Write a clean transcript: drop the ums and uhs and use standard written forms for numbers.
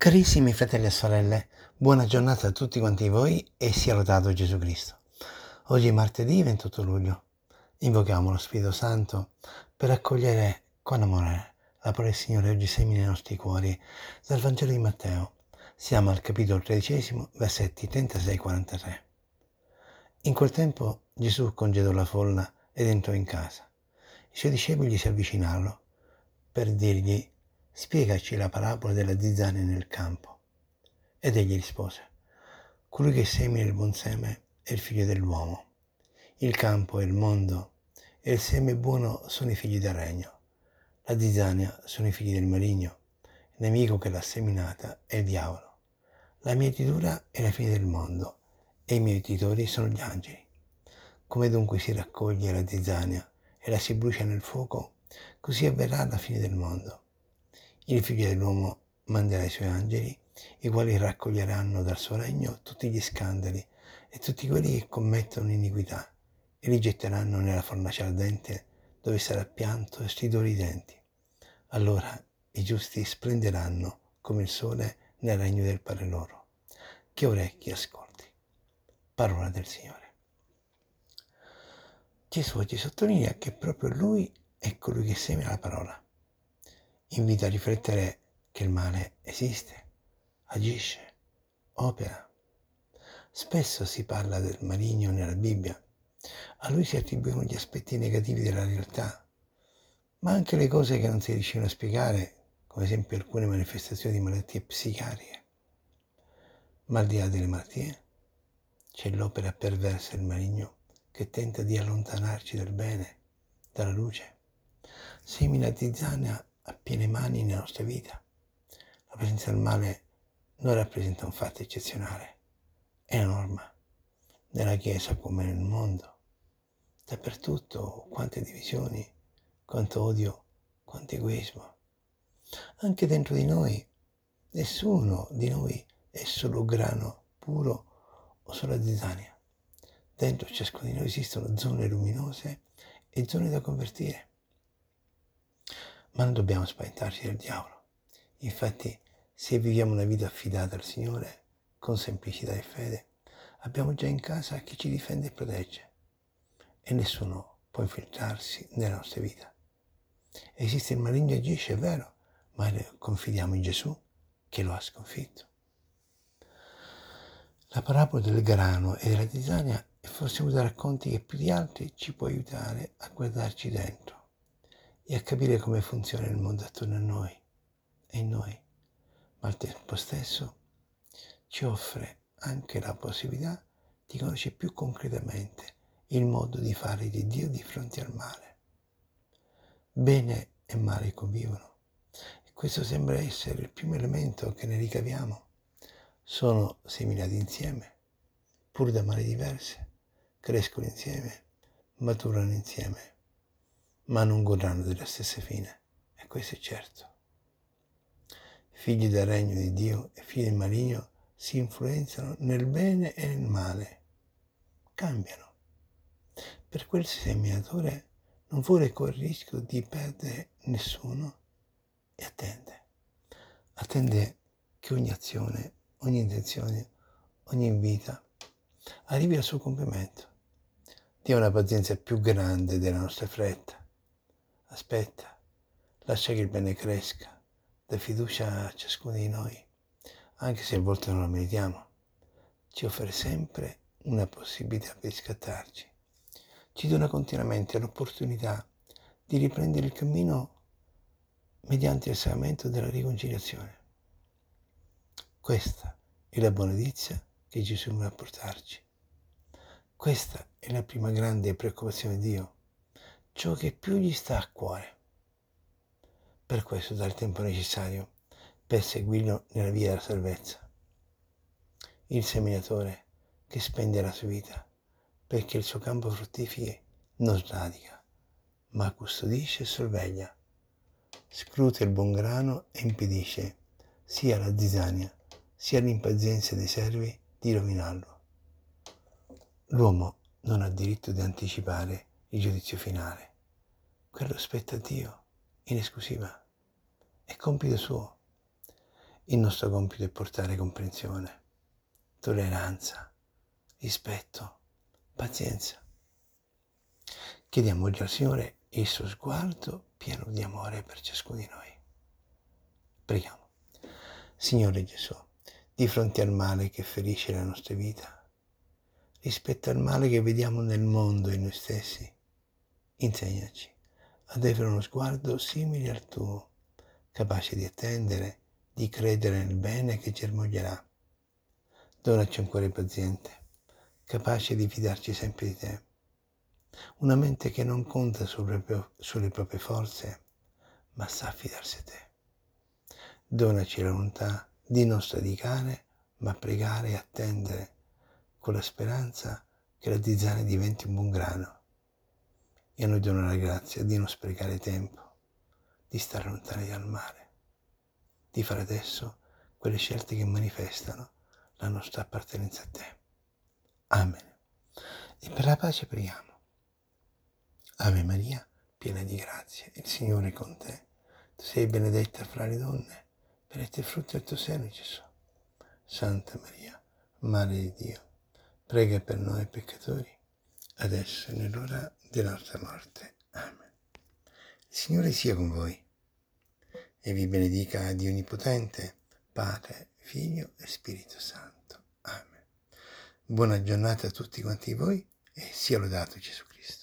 Carissimi fratelli e sorelle, buona giornata a tutti quanti voi e sia lodato Gesù Cristo. Oggi è martedì 28 luglio. Invochiamo lo Spirito Santo per accogliere con amore la parola del Signore oggi semina nei nostri cuori dal Vangelo di Matteo. Siamo al capitolo 13, versetti 36-43. In quel tempo Gesù congedò la folla ed entrò in casa. I suoi discepoli si avvicinarono per dirgli: spiegaci la parabola della zizzania nel campo. Ed egli rispose: colui che semina il buon seme è il figlio dell'uomo. Il campo è il mondo e il seme buono sono i figli del regno. La zizzania sono i figli del maligno. Il nemico che l'ha seminata è il diavolo. La mietitura è la fine del mondo e i mietitori sono gli angeli. Come dunque si raccoglie la zizzania e la si brucia nel fuoco, così avverrà la fine del mondo. Il figlio dell'uomo manderà i suoi angeli, i quali raccoglieranno dal suo regno tutti gli scandali e tutti quelli che commettono iniquità e li getteranno nella fornace ardente, dove sarà pianto e stridore di denti. Allora i giusti splenderanno come il sole nel regno del Padre loro. Chi ha orecchi ascolti. Parola del Signore. Gesù oggi sottolinea che proprio Lui è colui che semina la parola. Invita a riflettere che il male esiste, agisce, opera. Spesso si parla del maligno nella Bibbia. A lui si attribuono gli aspetti negativi della realtà, ma anche le cose che non si riuscivano a spiegare, come ad esempio alcune manifestazioni di malattie psichiatriche. Ma al di là delle malattie c'è l'opera perversa del maligno che tenta di allontanarci dal bene, dalla luce. Semina zizzania a piene mani nella nostra vita. La presenza del male non rappresenta un fatto eccezionale, è la norma, nella Chiesa come nel mondo. Dappertutto quante divisioni, quanto odio, quanto egoismo. Anche dentro di noi, nessuno di noi è solo grano puro o solo zizzania. Dentro ciascuno di noi esistono zone luminose e zone da convertire. Ma non dobbiamo spaventarci del diavolo. Infatti, se viviamo una vita affidata al Signore, con semplicità e fede, abbiamo già in casa chi ci difende e protegge. E nessuno può infiltrarsi nella nostra vita. Esiste il maligno e agisce, è vero, ma confidiamo in Gesù che lo ha sconfitto. La parabola del grano e della zizzania è forse uno dei racconti che più di altri ci può aiutare a guardarci dentro e a capire come funziona il mondo attorno a noi e in noi, ma al tempo stesso ci offre anche la possibilità di conoscere più concretamente il modo di fare di Dio di fronte al male. Bene e male convivono e questo sembra essere il primo elemento che ne ricaviamo. Sono seminati insieme, pur da mani diverse, crescono insieme, maturano insieme, ma non godranno della stessa fine, e questo è certo. Figli del regno di Dio e figli del maligno si influenzano nel bene e nel male, cambiano. Per quel seminatore non vuole correre il rischio di perdere nessuno e attende che ogni azione, ogni intenzione, ogni vita arrivi al suo compimento. Dio ha una pazienza più grande della nostra fretta. Aspetta, lascia che il bene cresca, dà fiducia a ciascuno di noi, anche se a volte non lo meritiamo. Ci offre sempre una possibilità per riscattarci. Ci dona continuamente l'opportunità di riprendere il cammino mediante il sacramento della riconciliazione. Questa è la buona notizia che Gesù vuole portarci. Questa è la prima grande preoccupazione di Dio, ciò che più gli sta a cuore. Per questo dà il tempo necessario per seguirlo nella via della salvezza. Il seminatore che spende la sua vita perché il suo campo fruttifichi non sradica, ma custodisce e sorveglia. Scruta il buon grano e impedisce sia alla zizzania sia all'impazienza dei servi di rovinarlo. L'uomo non ha diritto di anticipare il giudizio finale. Quello spetta a Dio, in esclusiva. È compito suo. Il nostro compito è portare comprensione, tolleranza, rispetto, pazienza. Chiediamo oggi al Signore il suo sguardo pieno di amore per ciascuno di noi. Preghiamo. Signore Gesù, di fronte al male che ferisce la nostra vita, rispetto al male che vediamo nel mondo e in noi stessi, insegnaci ad avere uno sguardo simile al tuo, capace di attendere, di credere nel bene che germoglierà. Donaci un cuore paziente, capace di fidarci sempre di te. Una mente che non conta sulle proprie forze, ma sa affidarsi a te. Donaci la volontà di non sradicare, ma pregare e attendere, con la speranza che la zizzania diventi un buon grano. E a noi dona la grazia di non sprecare tempo, di stare lontani dal male, di fare adesso quelle scelte che manifestano la nostra appartenenza a te. Amen. E per la pace preghiamo. Ave Maria, piena di grazia, il Signore è con te. Tu sei benedetta fra le donne, benedetto il frutto del tuo seno, Gesù. Santa Maria, Madre di Dio, prega per noi peccatori, adesso e nell'ora della nostra morte. Amen. Il Signore sia con voi e vi benedica Dio Onnipotente, Padre, Figlio e Spirito Santo. Amen. Buona giornata a tutti quanti voi e sia lodato Gesù Cristo.